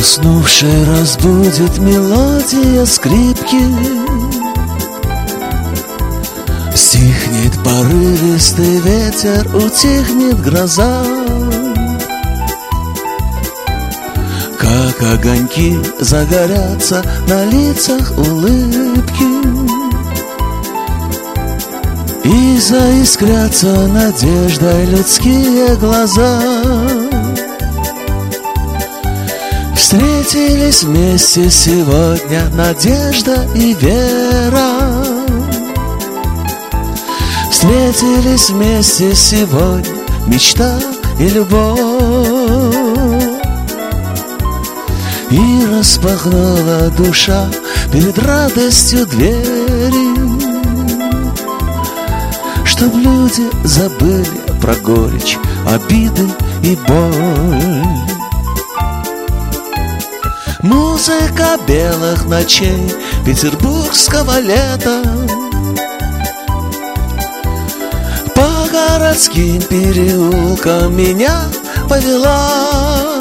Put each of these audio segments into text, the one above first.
уснувший разбудит мелодия скрипки. Стихнет порывистый ветер, утихнет гроза. Как огоньки загорятся на лицах улыбки, и заискрятся надеждой людские глаза. Встретились вместе сегодня надежда и вера. Встретились вместе сегодня мечта и любовь. И распахнула душа перед радостью двери, чтоб люди забыли про горечь, обиды и боль. Музыка белых ночей петербургского лета по городским переулкам меня повела.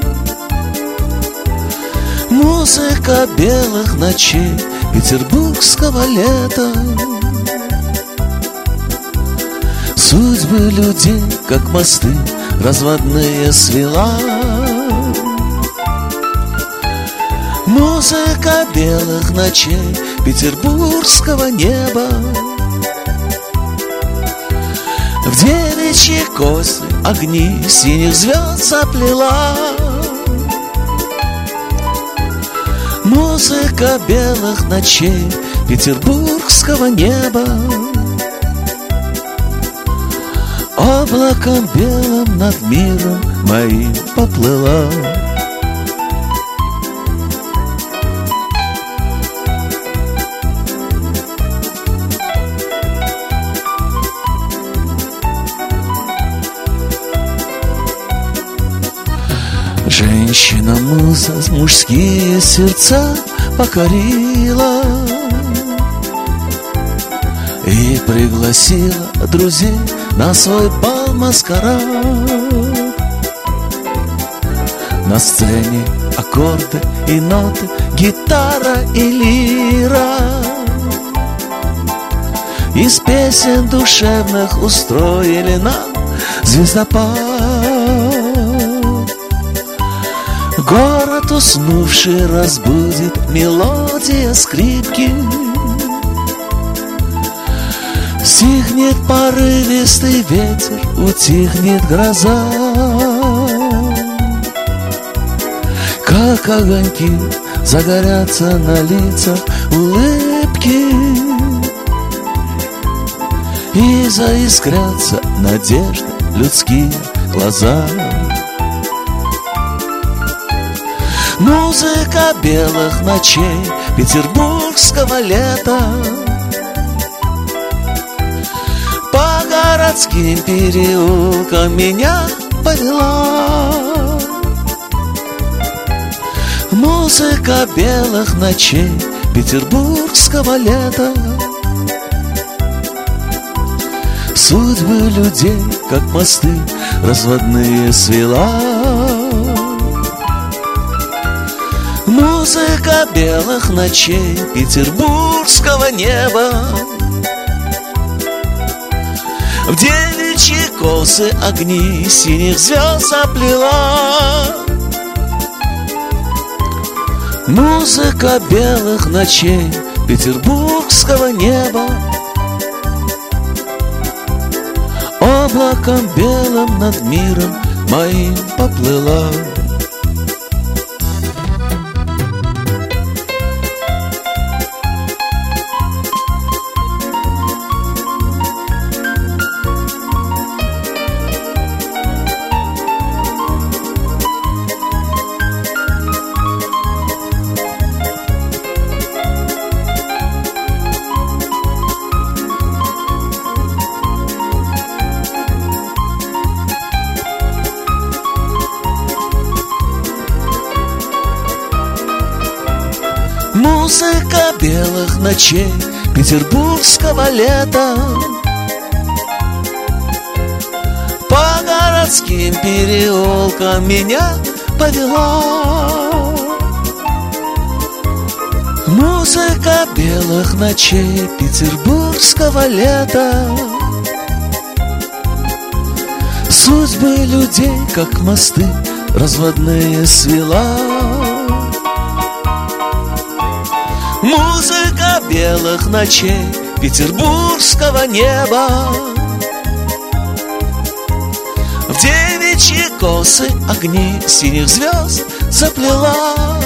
Музыка белых ночей петербургского лета. Судьбы людей, как мосты разводные, свела. Музыка белых ночей петербургского неба. В девичьи косы огни синих звезд заплела. Музыка белых ночей петербургского неба. Облаком белым над миром моим поплыла. Женщина-муза мужские сердца покорила и пригласила друзей на свой бал-маскарад. На сцене аккорды и ноты, гитара и лира. Из песен душевных устроили нам звездопад. Город уснувший разбудит мелодия скрипки. Стихнет порывистый ветер, утихнет гроза. Как огоньки загорятся на лицах улыбки, и заискрятся надежды людские глаза. Музыка белых ночей петербургского лета по городским переулкам меня повела. Музыка белых ночей петербургского лета. Судьбы людей, как мосты разводные, свела. Музыка белых ночей петербургского неба. В девичьи косы огни синих звезд заплела. Музыка белых ночей петербургского неба. Облаком белым над миром моим поплыла. Музыка белых ночей петербургского лета по городским переулкам меня повела. Музыка белых ночей петербургского лета. Судьбы людей, как мосты разводные, свела. Музыка белых ночей петербургского неба. В девичьи косы огни синих звезд заплела.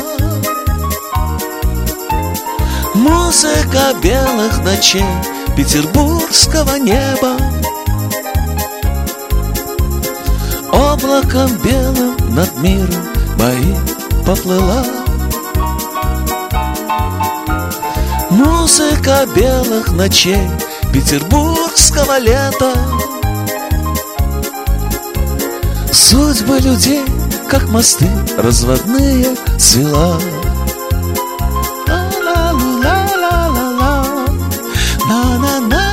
Музыка белых ночей петербургского неба. Облаком белым над миром моим поплыла. Музыка белых ночей петербургского лета. Судьбы людей, как мосты разводные, свела. На-на-на.